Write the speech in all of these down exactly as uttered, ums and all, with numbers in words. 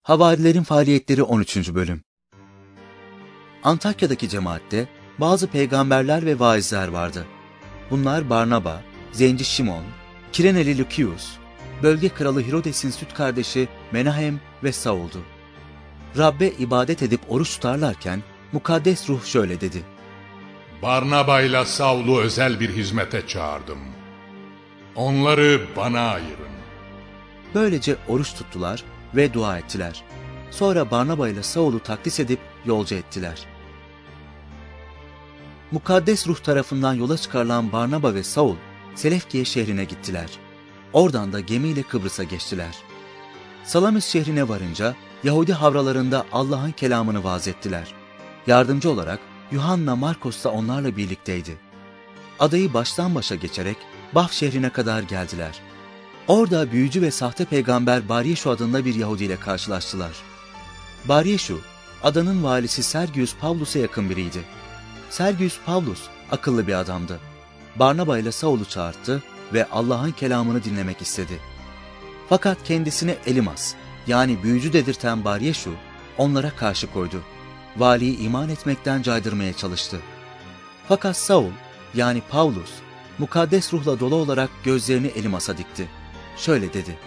Havarilerin faaliyetleri on üçüncü bölüm. Antakya'daki cemaatte bazı peygamberler ve vaizler vardı. Bunlar Barnaba, Zenci Şimon, Kireneli Lukius, bölge kralı Hirodes'in süt kardeşi Menahem ve Saul'du. Rabbe ibadet edip oruç tutarlarken mukaddes ruh şöyle dedi: Barnaba ile Saul'u özel bir hizmete çağırdım. Onları bana ayırın. Böylece oruç tuttular ve dua ettiler. Sonra Barnaba ile Saul'u takdis edip yolcu ettiler. Mukaddes ruh tarafından yola çıkarılan Barnaba ve Saul, Selefkiye şehrine gittiler. Oradan da gemiyle Kıbrıs'a geçtiler. Salamis şehrine varınca Yahudi havralarında Allah'ın kelamını vaaz ettiler. Yardımcı olarak Yuhanna Markos da onlarla birlikteydi. Adayı baştan başa geçerek Baf şehrine kadar geldiler. Orada büyücü ve sahte peygamber Baryeşu adında bir Yahudi ile karşılaştılar. Baryeşu, adanın valisi Sergius Pavlus'a yakın biriydi. Sergius Pavlus akıllı bir adamdı. Barnaba ile Saul'u çağırttı ve Allah'ın kelamını dinlemek istedi. Fakat kendisine Elimas, yani büyücü dedirten Baryeşu, onlara karşı koydu. Valiyi iman etmekten caydırmaya çalıştı. Fakat Saul, yani Pavlus, mukaddes ruhla dolu olarak gözlerini Elimas'a dikti. Şöyle dedi: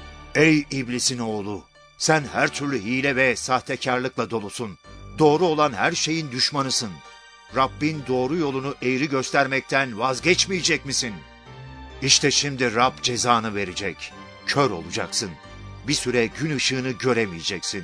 Ey iblisin oğlu! Sen her türlü hile ve sahtekarlıkla dolusun. Doğru olan her şeyin düşmanısın. Rabbin doğru yolunu eğri göstermekten vazgeçmeyecek misin? İşte şimdi Rab cezanı verecek. Kör olacaksın. Bir süre gün ışığını göremeyeceksin.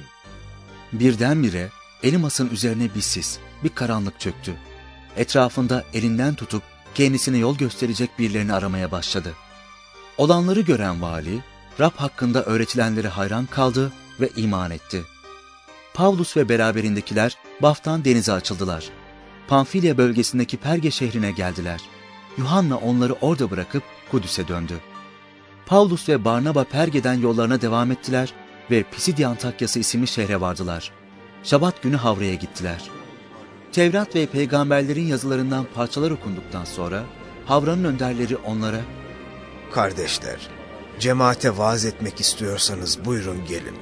Birdenbire Elimas'ın üzerine bir sis, bir karanlık çöktü. Etrafında elinden tutup kendisine yol gösterecek birilerini aramaya başladı. Olanları gören vali, Rab hakkında öğretilenlere hayran kaldı ve iman etti. Pavlus ve beraberindekiler Baf'tan denize açıldılar. Pamfilya bölgesindeki Perge şehrine geldiler. Yuhanna onları orada bırakıp Kudüs'e döndü. Pavlus ve Barnaba Perge'den yollarına devam ettiler ve Pisidia Antakyası isimli şehre vardılar. Şabat günü Havra'ya gittiler. Tevrat ve peygamberlerin yazılarından parçalar okunduktan sonra Havra'nın önderleri onlara: Kardeşler, cemaate vaaz etmek istiyorsanız buyurun gelin,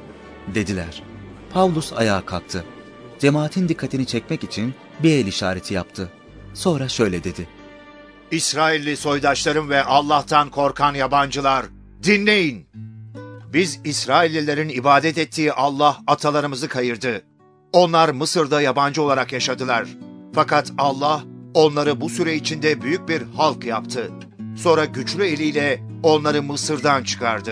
dediler. Pavlus ayağa kalktı. Cemaatin dikkatini çekmek için bir el işareti yaptı. Sonra şöyle dedi: İsrailli soydaşlarım ve Allah'tan korkan yabancılar, dinleyin! Biz İsraillilerin ibadet ettiği Allah atalarımızı kayırdı. Onlar Mısır'da yabancı olarak yaşadılar. Fakat Allah onları bu süre içinde büyük bir halk yaptı. Sonra güçlü eliyle onları Mısır'dan çıkardı.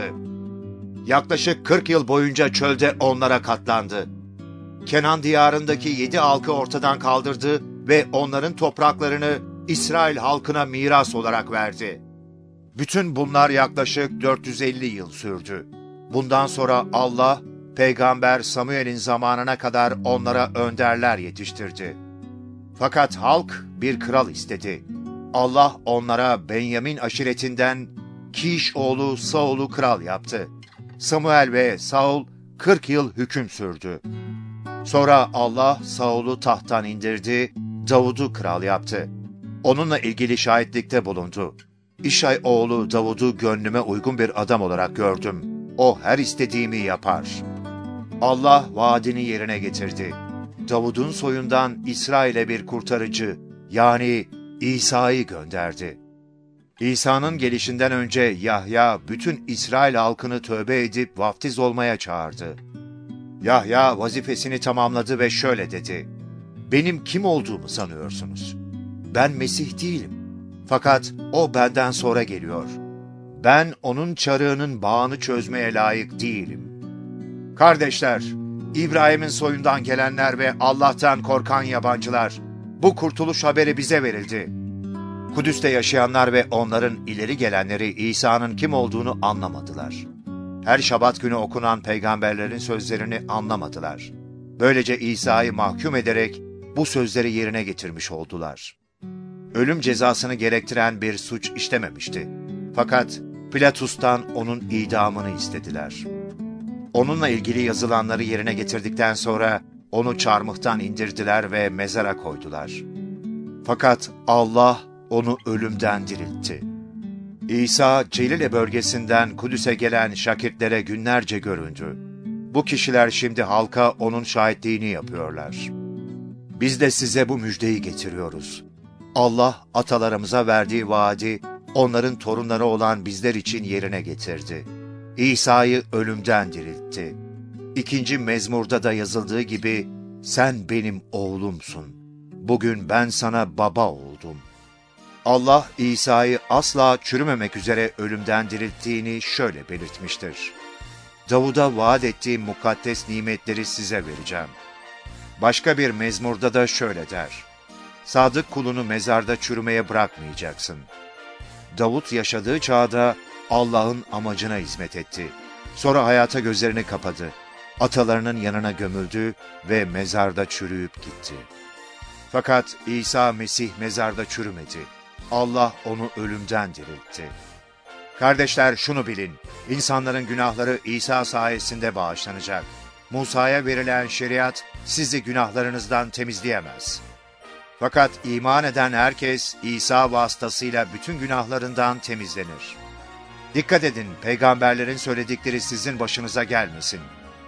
Yaklaşık kırk yıl boyunca çölde onlara katlandı. Kenan diyarındaki yedi halkı ortadan kaldırdı ve onların topraklarını İsrail halkına miras olarak verdi. Bütün bunlar yaklaşık dört yüz elli yıl sürdü. Bundan sonra Allah, Peygamber Samuel'in zamanına kadar onlara önderler yetiştirdi. Fakat halk bir kral istedi. Allah onlara Benyamin aşiretinden Kiş oğlu Saul'u kral yaptı. Samuel ve Saul kırk yıl hüküm sürdü. Sonra Allah Saul'u tahttan indirdi, Davud'u kral yaptı. Onunla ilgili şahitlikte bulundu. İşay oğlu Davud'u gönlüme uygun bir adam olarak gördüm. O her istediğimi yapar. Allah vaadini yerine getirdi. Davud'un soyundan İsrail'e bir kurtarıcı, yani İsa'yı gönderdi. İsa'nın gelişinden önce Yahya bütün İsrail halkını tövbe edip vaftiz olmaya çağırdı. Yahya vazifesini tamamladı ve şöyle dedi: Benim kim olduğumu sanıyorsunuz? Ben Mesih değilim. Fakat o benden sonra geliyor. Ben onun çarığının bağını çözmeye layık değilim. Kardeşler, İbrahim'in soyundan gelenler ve Allah'tan korkan yabancılar, bu kurtuluş haberi bize verildi. Kudüs'te yaşayanlar ve onların ileri gelenleri İsa'nın kim olduğunu anlamadılar. Her Şabat günü okunan peygamberlerin sözlerini anlamadılar. Böylece İsa'yı mahkum ederek bu sözleri yerine getirmiş oldular. Ölüm cezasını gerektiren bir suç işlememişti. Fakat Pilatus'tan onun idamını istediler. Onunla ilgili yazılanları yerine getirdikten sonra onu çarmıhtan indirdiler ve mezara koydular. Fakat Allah onu ölümden diriltti. İsa, Celile bölgesinden Kudüs'e gelen şakirdlere günlerce göründü. Bu kişiler şimdi halka onun şahitliğini yapıyorlar. Biz de size bu müjdeyi getiriyoruz. Allah atalarımıza verdiği vaadi onların torunları olan bizler için yerine getirdi. İsa'yı ölümden diriltti. İkinci mezmurda da yazıldığı gibi, sen benim oğlumsun. Bugün ben sana baba oldum. Allah İsa'yı asla çürümemek üzere ölümden dirilttiğini şöyle belirtmiştir. Davud'a vaat ettiğim mukaddes nimetleri size vereceğim. Başka bir mezmurda da şöyle der. Sadık kulunu mezarda çürümeye bırakmayacaksın. Davut yaşadığı çağda Allah'ın amacına hizmet etti. Sonra hayata gözlerini kapadı. Atalarının yanına gömüldü ve mezarda çürüyüp gitti. Fakat İsa Mesih mezarda çürümedi. Allah onu ölümden diriltti. Kardeşler, şunu bilin, insanların günahları İsa sayesinde bağışlanacak. Musa'ya verilen şeriat sizi günahlarınızdan temizleyemez. Fakat iman eden herkes İsa vasıtasıyla bütün günahlarından temizlenir. Dikkat edin, peygamberlerin söyledikleri sizin başınıza gelmesin.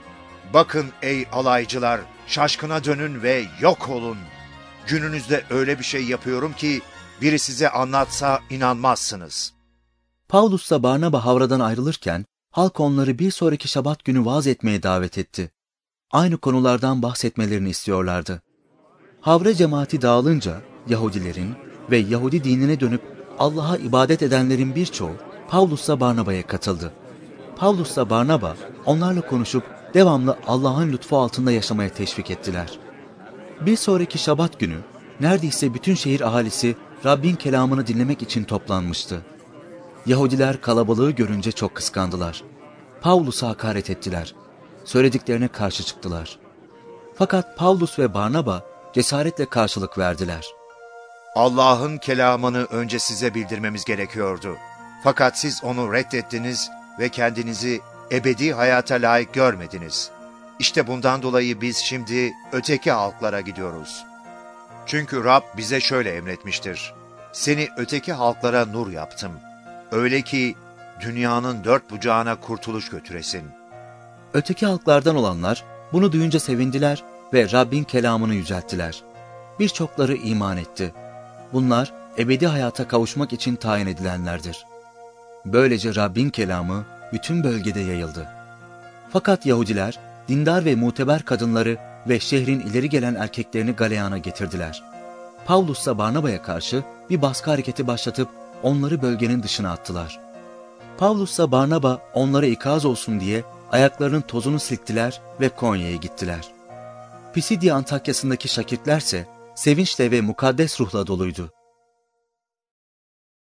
Bakın ey alaycılar, şaşkına dönün ve yok olun. Gününüzde öyle bir şey yapıyorum ki biri size anlatsa inanmazsınız. Pavlus'la Barnaba Havra'dan ayrılırken halk onları bir sonraki Şabat günü vaaz etmeye davet etti. Aynı konulardan bahsetmelerini istiyorlardı. Havra cemaati dağılınca Yahudilerin ve Yahudi dinine dönüp Allah'a ibadet edenlerin birçoğu Pavlus'la Barnaba'ya katıldı. Pavlus'la Barnaba onlarla konuşup devamlı Allah'ın lütfu altında yaşamaya teşvik ettiler. Bir sonraki Şabat günü neredeyse bütün şehir ahalisi Rabbin kelamını dinlemek için toplanmıştı. Yahudiler kalabalığı görünce çok kıskandılar. Pavlus'a hakaret ettiler. Söylediklerine karşı çıktılar. Fakat Pavlus ve Barnaba cesaretle karşılık verdiler. Allah'ın kelamını önce size bildirmemiz gerekiyordu. Fakat siz onu reddettiniz ve kendinizi ebedi hayata layık görmediniz. İşte bundan dolayı biz şimdi öteki halklara gidiyoruz. Çünkü Rab bize şöyle emretmiştir. Seni öteki halklara nur yaptım. Öyle ki dünyanın dört bucağına kurtuluş götüresin. Öteki halklardan olanlar bunu duyunca sevindiler ve Rabbin kelamını yücelttiler. Birçokları iman etti. Bunlar ebedi hayata kavuşmak için tayin edilenlerdir. Böylece Rabbin kelamı bütün bölgede yayıldı. Fakat Yahudiler dindar ve muteber kadınları ve şehrin ileri gelen erkeklerini galeyana getirdiler. Pavlus'la Barnaba'ya karşı bir baskı hareketi başlatıp onları bölgenin dışına attılar. Pavlus'la Barnaba onlara ikaz olsun diye ayaklarının tozunu silktiler ve Konya'ya gittiler. Pisidya Antakya'sındaki şakirtlerse sevinçle ve mukaddes ruhla doluydu.